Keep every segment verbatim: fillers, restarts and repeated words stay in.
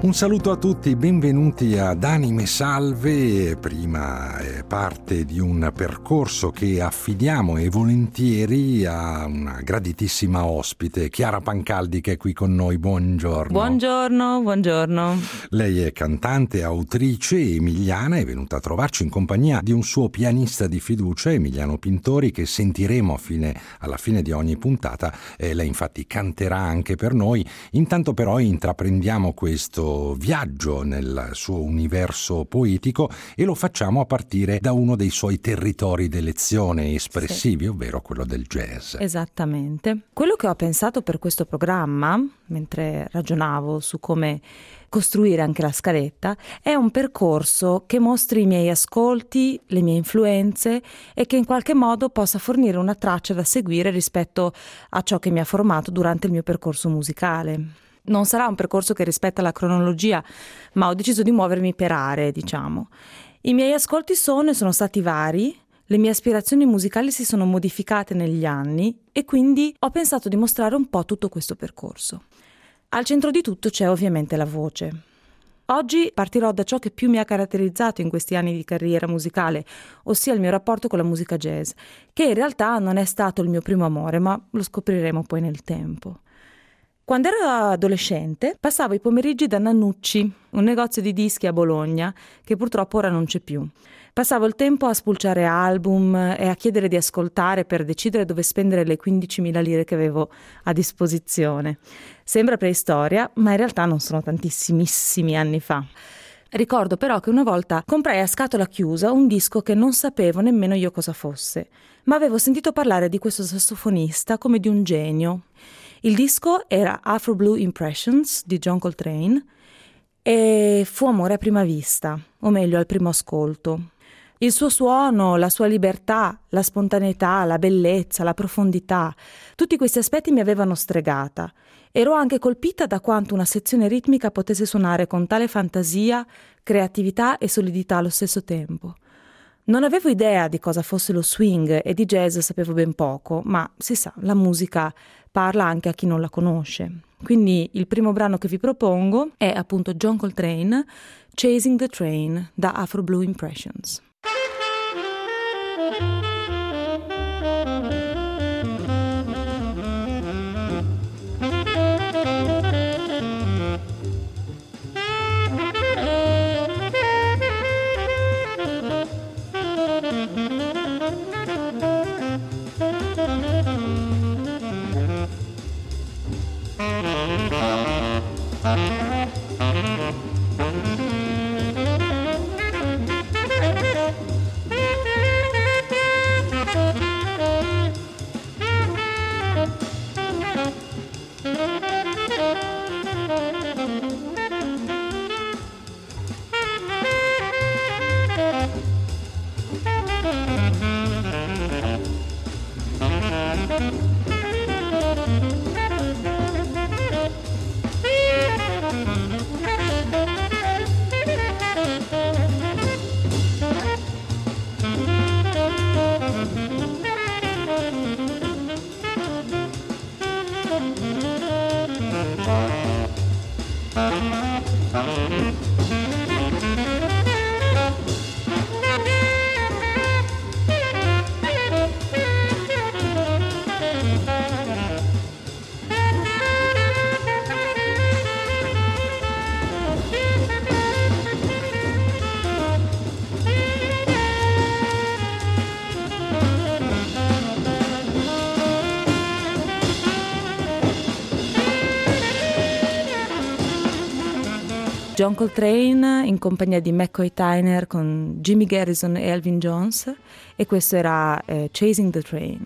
Un saluto a tutti, benvenuti ad Anime Salve, prima eh, parte di un percorso che affidiamo e volentieri a una graditissima ospite, Chiara Pancaldi, che è qui con noi. Buongiorno. Buongiorno, buongiorno. Lei è cantante, autrice emiliana, è venuta a trovarci in compagnia di un suo pianista di fiducia, Emiliano Pintori, che sentiremo a fine, alla fine di ogni puntata. Eh, lei infatti canterà anche per noi. Intanto però intraprendiamo questo viaggio nel suo universo poetico e lo facciamo a partire da uno dei suoi territori d'elezione espressivi, sì, ovvero quello del jazz. Esattamente. Quello che ho pensato per questo programma, mentre ragionavo su come costruire anche la scaletta, è un percorso che mostri i miei ascolti, le mie influenze e che in qualche modo possa fornire una traccia da seguire rispetto a ciò che mi ha formato durante il mio percorso musicale. Non sarà un percorso che rispetta la cronologia, ma ho deciso di muovermi per aree, diciamo. I miei ascolti sono e sono stati vari, le mie aspirazioni musicali si sono modificate negli anni e quindi ho pensato di mostrare un po' tutto questo percorso. Al centro di tutto c'è ovviamente la voce. Oggi partirò da ciò che più mi ha caratterizzato in questi anni di carriera musicale, ossia il mio rapporto con la musica jazz, che in realtà non è stato il mio primo amore, ma lo scopriremo poi nel tempo. Quando ero adolescente passavo i pomeriggi da Nannucci, un negozio di dischi a Bologna, che purtroppo ora non c'è più. Passavo il tempo a spulciare album e a chiedere di ascoltare per decidere dove spendere le quindicimila lire che avevo a disposizione. Sembra preistoria, ma in realtà non sono tantissimissimi anni fa. Ricordo però che una volta comprai a scatola chiusa un disco che non sapevo nemmeno io cosa fosse, ma avevo sentito parlare di questo sassofonista come di un genio. Il disco era Afro Blue Impressions di John Coltrane e fu amore a prima vista, o meglio al primo ascolto. Il suo suono, la sua libertà, la spontaneità, la bellezza, la profondità, tutti questi aspetti mi avevano stregata. Ero anche colpita da quanto una sezione ritmica potesse suonare con tale fantasia, creatività e solidità allo stesso tempo. Non avevo idea di cosa fosse lo swing e di jazz sapevo ben poco, ma si sa, la musica parla anche a chi non la conosce. Quindi il primo brano che vi propongo è appunto John Coltrane, Chasing the Train, da Afro Blue Impressions. John Coltrane in compagnia di McCoy Tyner con Jimmy Garrison e Elvin Jones, e questo era eh, Chasing the Train.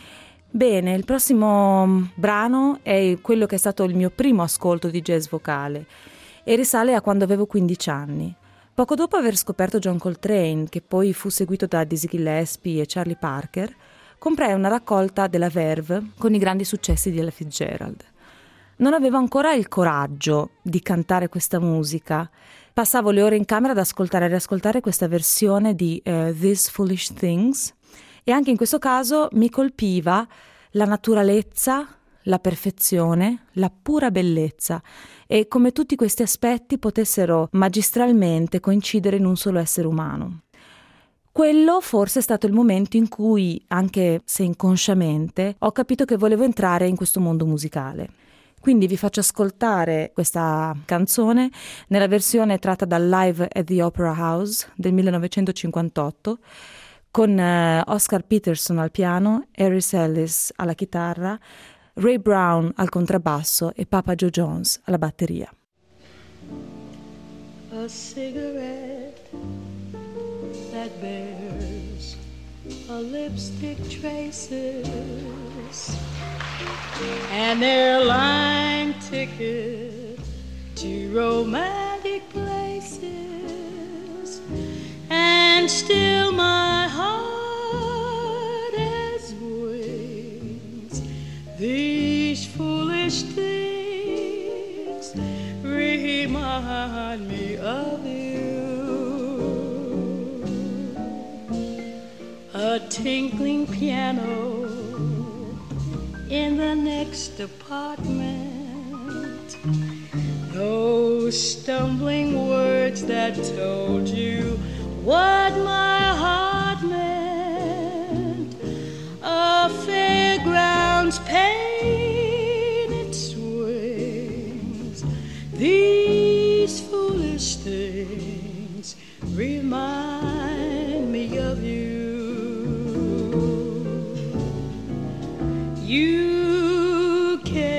Bene, il prossimo brano è quello che è stato il mio primo ascolto di jazz vocale e risale a quando avevo quindici anni. Poco dopo aver scoperto John Coltrane, che poi fu seguito da Dizzy Gillespie e Charlie Parker, comprai una raccolta della Verve con i grandi successi di Ella Fitzgerald. Non avevo ancora il coraggio di cantare questa musica. Passavo le ore in camera ad ascoltare e riascoltare questa versione di uh, These Foolish Things, e anche in questo caso mi colpiva la naturalezza, la perfezione, la pura bellezza e come tutti questi aspetti potessero magistralmente coincidere in un solo essere umano. Quello forse è stato il momento in cui, anche se inconsciamente, ho capito che volevo entrare in questo mondo musicale. Quindi vi faccio ascoltare questa canzone nella versione tratta dal Live at the Opera House del millenovecentocinquantotto, con uh, Oscar Peterson al piano, Harris Ellis alla chitarra, Ray Brown al contrabbasso e Papa Joe Jones alla batteria. A cigarette that bears a lipstick traces, an airline ticket to romantic places, and still my heart has wings. These foolish things remind me of you. A tinkling piano in the next apartment, those stumbling words that told you what my heart meant, a fairground's painted swings. These foolish things remind me of you. You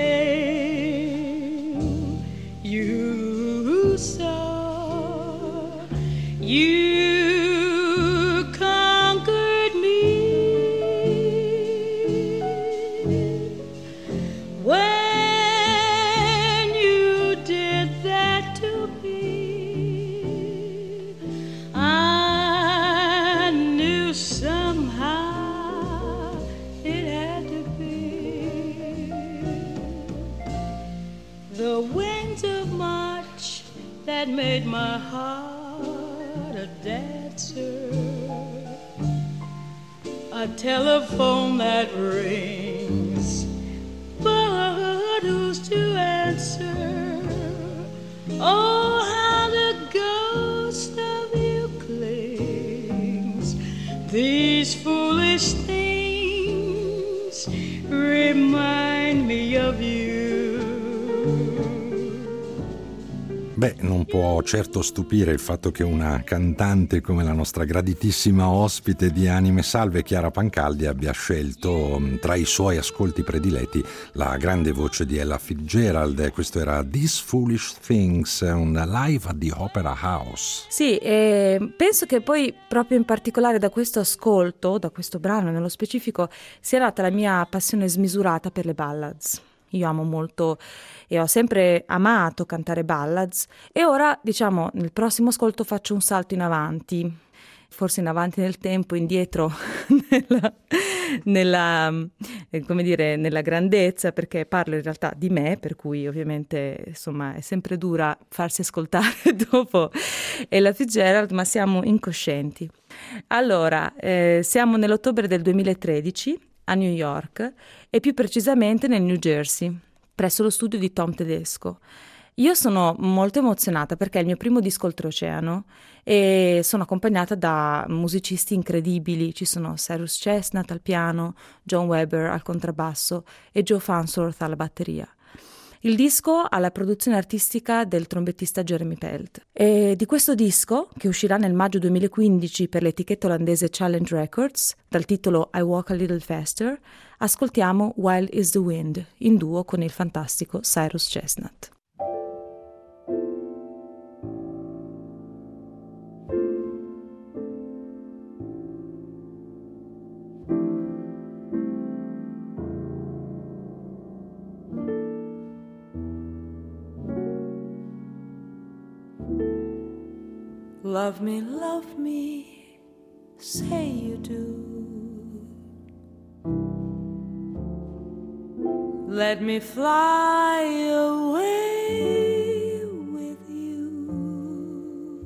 came, you saw, you conquered me. When you did that to me, I knew somehow it had to be. The winds of March that made my heart a dancer, a telephone that rings, but who's to answer? Oh, how the ghost of you clings. These foolish things remind me of you. Beh, non può certo stupire il fatto che una cantante come la nostra graditissima ospite di Anime Salve, Chiara Pancaldi, abbia scelto tra i suoi ascolti prediletti la grande voce di Ella Fitzgerald. Questo era These Foolish Things, un live at the Opera House. Sì, e penso che poi proprio in particolare da questo ascolto, da questo brano nello specifico, sia nata la mia passione smisurata per le ballads. Io amo molto e ho sempre amato cantare ballads e ora, diciamo, nel prossimo ascolto faccio un salto in avanti, forse in avanti nel tempo, indietro nella, nella, come dire, nella grandezza, perché parlo in realtà di me, per cui ovviamente insomma è sempre dura farsi ascoltare dopo Ella Fitzgerald, ma siamo incoscienti. Allora, eh, siamo nell'ottobre del duemilatredici a New York e più precisamente nel New Jersey, presso lo studio di Tom Tedesco. Io sono molto emozionata perché è il mio primo disco oltreoceano e sono accompagnata da musicisti incredibili. Ci sono Cyrus Chestnut al piano, John Weber al contrabbasso e Joe Farnsworth alla batteria. Il disco ha la produzione artistica del trombettista Jeremy Pelt. E di questo disco, che uscirà nel maggio duemilaquindici per l'etichetta olandese Challenge Records, dal titolo I Walk a Little Faster, ascoltiamo Wild is the Wind, in duo con il fantastico Cyrus Chestnut. Love me, love me, say you do. Let me fly away with you.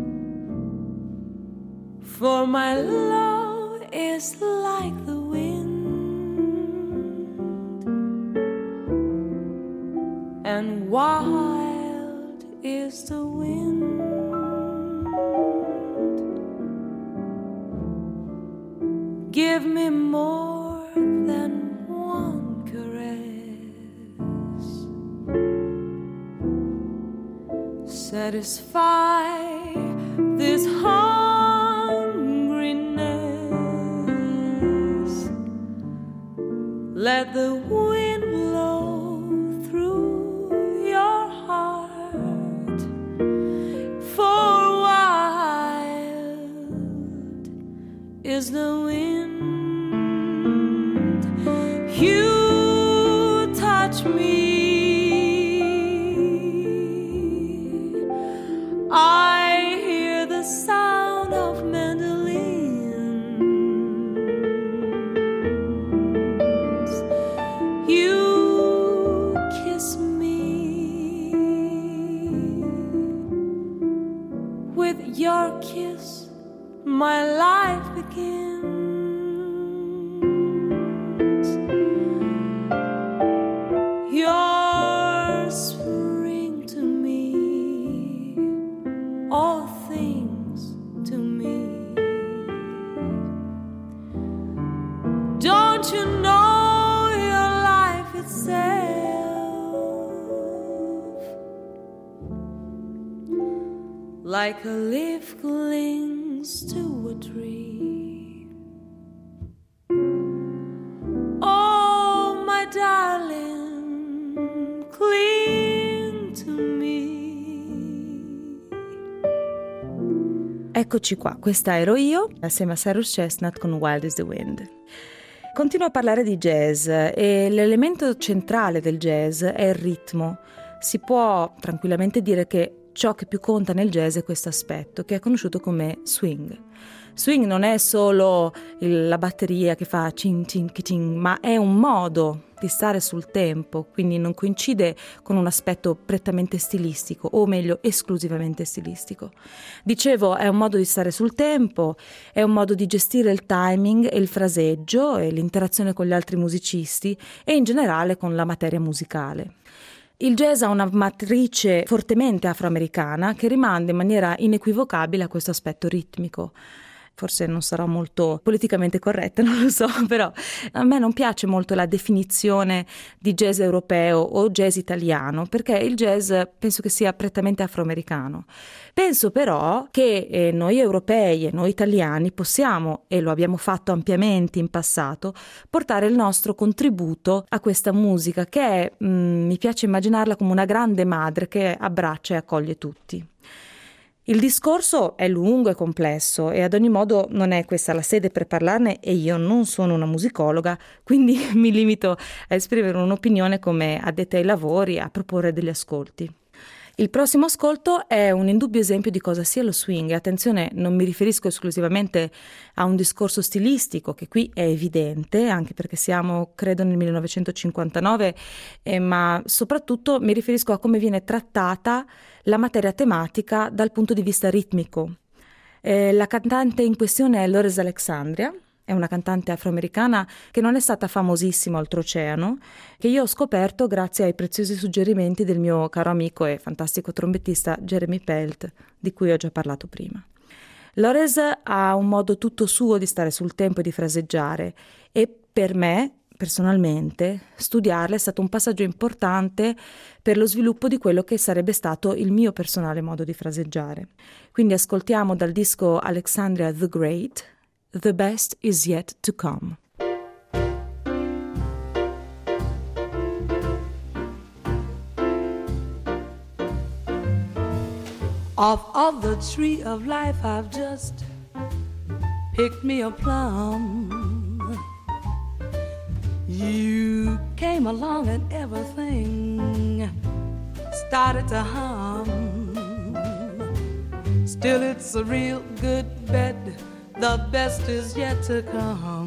For my love is like the wind, give me more than one caress. Satisfy this hungriness. Let the wind blow through your heart. For wild is the wind. You touch me, I hear the sound of mandolins. You kiss me, with your kiss my life begins. You're spring to me, all things to me. Don't you know your life itself? Like a leaf clings to a tree. Oh, my darling, cling to me. Eccoci qua, questa ero io, assieme a Cyrus Chestnut con Wild is the Wind. Continuo a parlare di jazz e l'elemento centrale del jazz è il ritmo. Si può tranquillamente dire che ciò che più conta nel jazz è questo aspetto, che è conosciuto come swing. Swing non è solo il, la batteria che fa cin cin cin, ma è un modo di stare sul tempo, quindi non coincide con un aspetto prettamente stilistico, o meglio esclusivamente stilistico. Dicevo, è un modo di stare sul tempo, è un modo di gestire il timing e il fraseggio e l'interazione con gli altri musicisti e in generale con la materia musicale. Il jazz ha una matrice fortemente afroamericana che rimanda in maniera inequivocabile a questo aspetto ritmico. Forse non sarò molto politicamente corretta, non lo so, però a me non piace molto la definizione di jazz europeo o jazz italiano, perché il jazz penso che sia prettamente afroamericano. Penso però che eh, noi europei e noi italiani possiamo, e lo abbiamo fatto ampiamente in passato, portare il nostro contributo a questa musica che è, mh, mi piace immaginarla come una grande madre che abbraccia e accoglie tutti. Il discorso è lungo e complesso e ad ogni modo non è questa la sede per parlarne e io non sono una musicologa, quindi mi limito a esprimere un'opinione come addetta ai lavori, a proporre degli ascolti. Il prossimo ascolto è un indubbio esempio di cosa sia lo swing e attenzione, non mi riferisco esclusivamente a un discorso stilistico che qui è evidente, anche perché siamo credo nel millenovecentocinquantanove, eh, ma soprattutto mi riferisco a come viene trattata la materia tematica dal punto di vista ritmico. Eh, la cantante in questione è Lourdes Alexandria. È una cantante afroamericana che non è stata famosissima oltreoceano, che io ho scoperto grazie ai preziosi suggerimenti del mio caro amico e fantastico trombettista Jeremy Pelt, di cui ho già parlato prima. Lourdes ha un modo tutto suo di stare sul tempo e di fraseggiare e per me, personalmente, studiarla è stato un passaggio importante per lo sviluppo di quello che sarebbe stato il mio personale modo di fraseggiare. Quindi ascoltiamo dal disco Alexandria the Great, The Best Is Yet to Come. Off of the tree of life I've just picked me a plum. You came along and everything started to hum. Still it's a real good bed. The best is yet to come.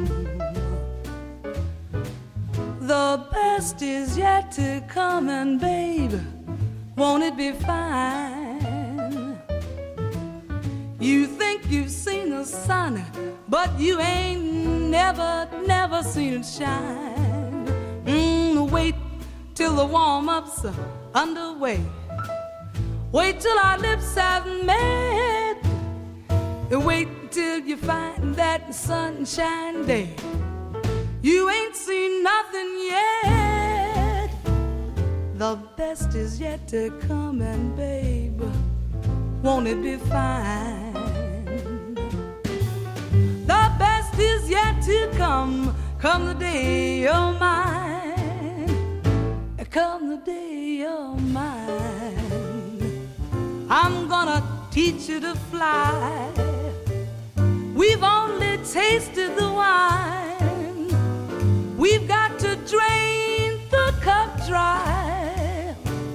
The best is yet to come, and babe, won't it be fine? You think you've seen the sun, but you ain't never, never seen it shine. Mm, wait till the warm-up's underway. Wait till our lips have met. Wait till you find that sunshine day. You ain't seen nothing yet. The best is yet to come, and babe, won't it be fine? The best is yet to come, come the day you're mine, come the day you're mine. I'm gonna teach you to fly. We've only tasted the wine. We've got to drain the cup dry.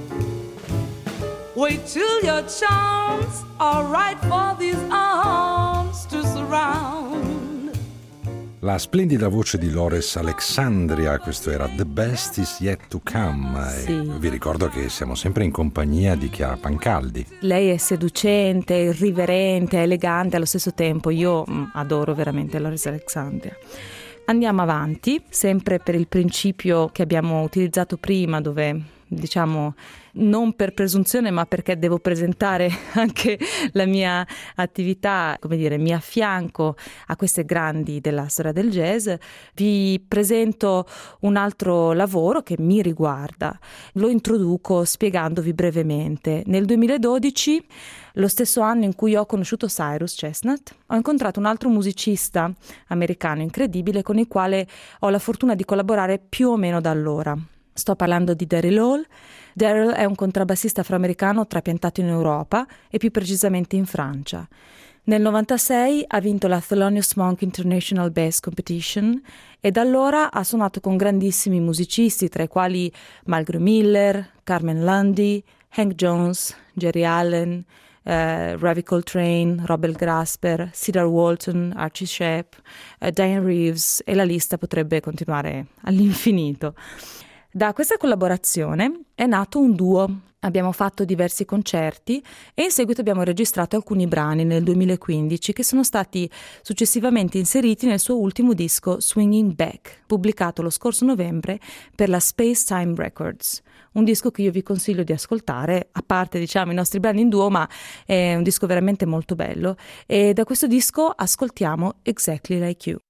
Wait till your charms are right for these arms to surround. La splendida voce di Loris Alexandria, questo era The Best Is Yet To Come. Sì. E vi ricordo che siamo sempre in compagnia di Chiara Pancaldi. Lei è seducente, irriverente, elegante allo stesso tempo. Io adoro veramente Loris Alexandria. Andiamo avanti, sempre per il principio che abbiamo utilizzato prima, dove diciamo non per presunzione ma perché devo presentare anche la mia attività, come dire, mi affianco a queste grandi della storia del jazz, vi presento un altro lavoro che mi riguarda. Lo introduco spiegandovi brevemente. Nel duemiladodici, lo stesso anno in cui ho conosciuto Cyrus Chestnut, ho incontrato un altro musicista americano incredibile con il quale ho la fortuna di collaborare più o meno da allora. Sto parlando di Daryl Hall. Daryl è un contrabbassista afroamericano trapiantato in Europa e più precisamente in Francia. Nel novantasei ha vinto la Thelonious Monk International Bass Competition e da allora ha suonato con grandissimi musicisti, tra i quali Mulgrew Miller, Carmen Lundy, Hank Jones, Jerry Allen, Uh, Ravi Coltrane, Robert Grasper, Cedar Walton, Archie Shepp, uh, Diane Reeves, e la lista potrebbe continuare all'infinito. Da questa collaborazione è nato un duo. Abbiamo fatto diversi concerti e in seguito abbiamo registrato alcuni brani nel duemilaquindici che sono stati successivamente inseriti nel suo ultimo disco Swinging Back, pubblicato lo scorso novembre per la Space Time Records. Un disco che io vi consiglio di ascoltare, a parte diciamo i nostri brani in duo, ma è un disco veramente molto bello. E da questo disco ascoltiamo Exactly Like You.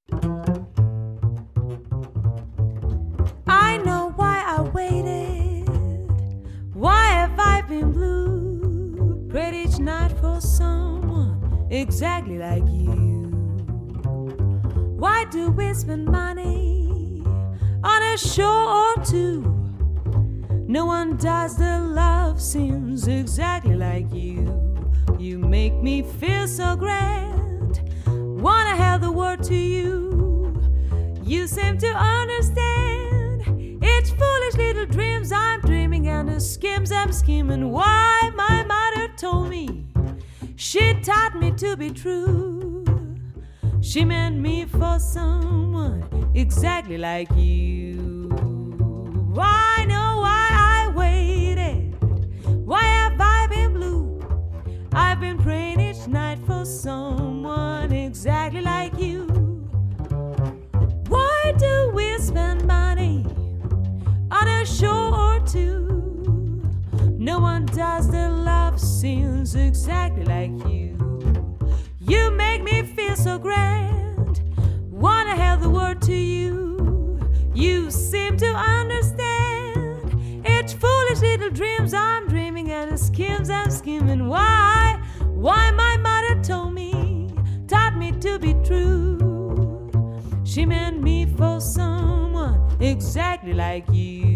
I know why I waited. Why have I been blue? Prayed each night for someone exactly like you. Why do we spend money on a show or two? No one does the love scenes exactly like you. You make me feel so grand. Wanna have the word to you. You seem to understand. It's foolish little dreams I'm dreaming and the schemes I'm scheming. Why my mother told me, she taught me to be true. She meant me for someone exactly like you. I know why I waited. Why have I been blue? I've been praying each night for someone exactly like you. Why do we spend money on a show or two? No one does the love scenes exactly like you. You make me feel so grand. Wanna have the word to you. You seem to understand. It's foolish little dreams I'm dreaming and the schemes I'm scheming. Why? Why my mother told me, taught me to be true. She meant me for someone exactly like you.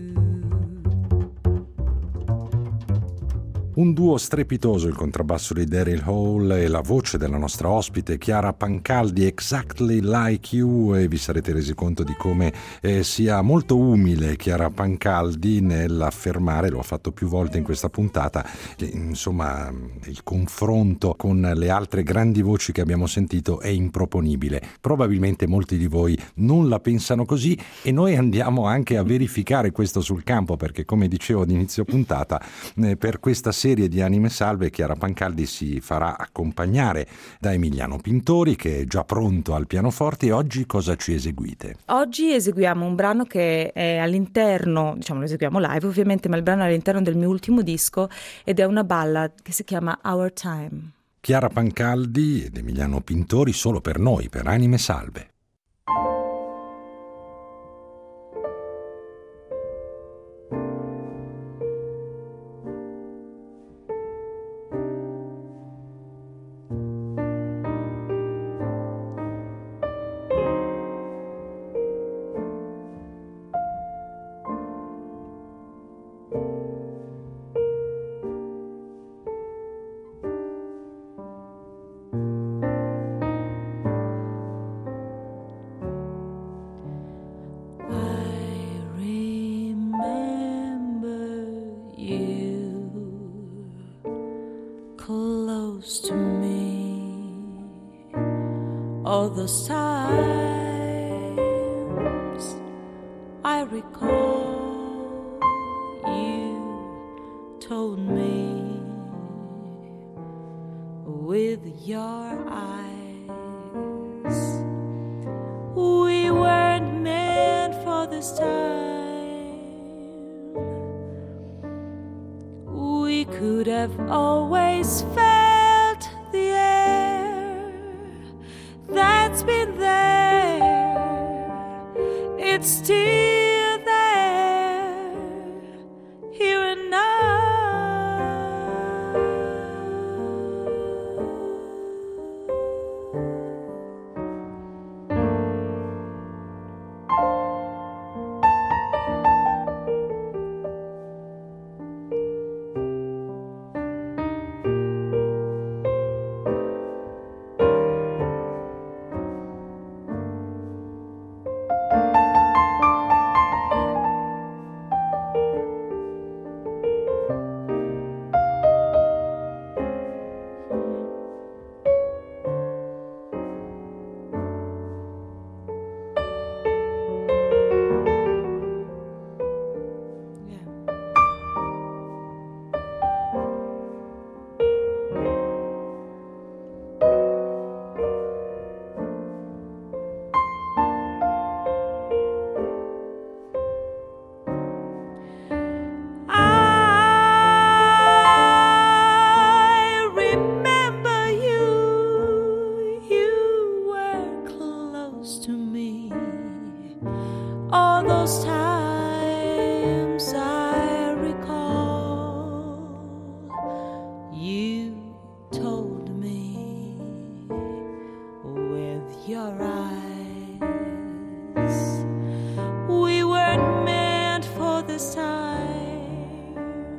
Un duo strepitoso, il contrabbasso di Daryl Hall e la voce della nostra ospite Chiara Pancaldi, Exactly Like You, e vi sarete resi conto di come eh, sia molto umile Chiara Pancaldi nell'affermare, lo ha fatto più volte in questa puntata, eh, insomma il confronto con le altre grandi voci che abbiamo sentito è improponibile. Probabilmente molti di voi non la pensano così e noi andiamo anche a verificare questo sul campo, perché come dicevo ad inizio puntata, eh, per questa serie di Anime Salve Chiara Pancaldi si farà accompagnare da Emiliano Pintori, che è già pronto al pianoforte. E oggi cosa ci eseguite? Oggi eseguiamo un brano che è all'interno, diciamo lo eseguiamo live ovviamente, ma il brano è all'interno del mio ultimo disco ed è una ballad che si chiama Our Time. Chiara Pancaldi ed Emiliano Pintori, Solo per noi, per Anime Salve. Close to me, all those times I recall you told me with your eyes we weren't meant for this time. We could have always felt the air that's been there. It's still there, here and now. All those times I recall, you told me with your eyes we weren't meant for this time.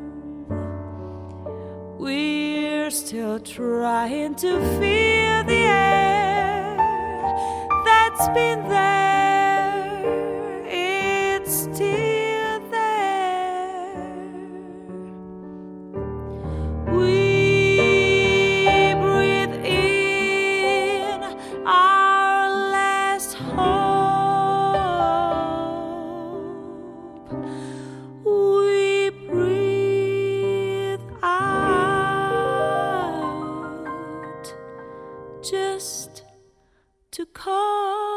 We're still trying to feel the air that's been there. Still there, we breathe in our last hope. We breathe out just to call.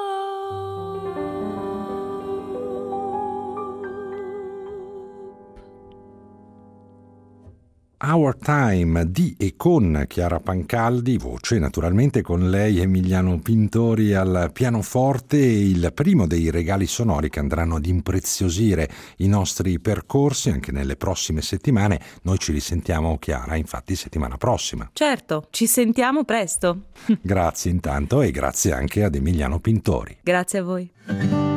Our Time di e con Chiara Pancaldi, voce naturalmente, con lei Emiliano Pintori al pianoforte, il primo dei regali sonori che andranno ad impreziosire i nostri percorsi anche nelle prossime settimane. Noi ci risentiamo, Chiara, infatti settimana prossima. Certo, ci sentiamo presto. Grazie intanto e grazie anche ad Emiliano Pintori. Grazie a voi.